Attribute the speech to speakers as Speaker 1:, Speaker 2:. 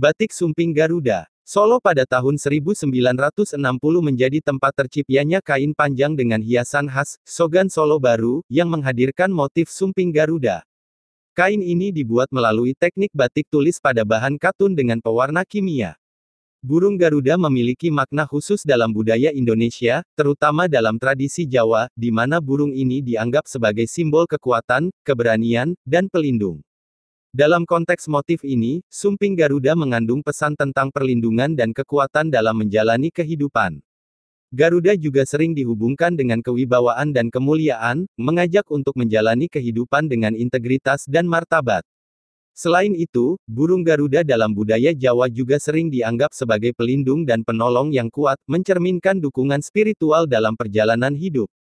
Speaker 1: Batik Sumping Garuda. Solo pada tahun 1960 menjadi tempat terciptanya kain panjang dengan hiasan khas, Sogan Solo Baru, yang menghadirkan motif sumping Garuda. Kain ini dibuat melalui teknik batik tulis pada bahan katun dengan pewarna kimia. Burung Garuda memiliki makna khusus dalam budaya Indonesia, terutama dalam tradisi Jawa, di mana burung ini dianggap sebagai simbol kekuatan, keberanian, dan pelindung. Dalam konteks motif ini, sumping Garuda mengandung pesan tentang perlindungan dan kekuatan dalam menjalani kehidupan. Garuda juga sering dihubungkan dengan kewibawaan dan kemuliaan, mengajak untuk menjalani kehidupan dengan integritas dan martabat. Selain itu, burung Garuda dalam budaya Jawa juga sering dianggap sebagai pelindung dan penolong yang kuat, mencerminkan dukungan spiritual dalam perjalanan hidup.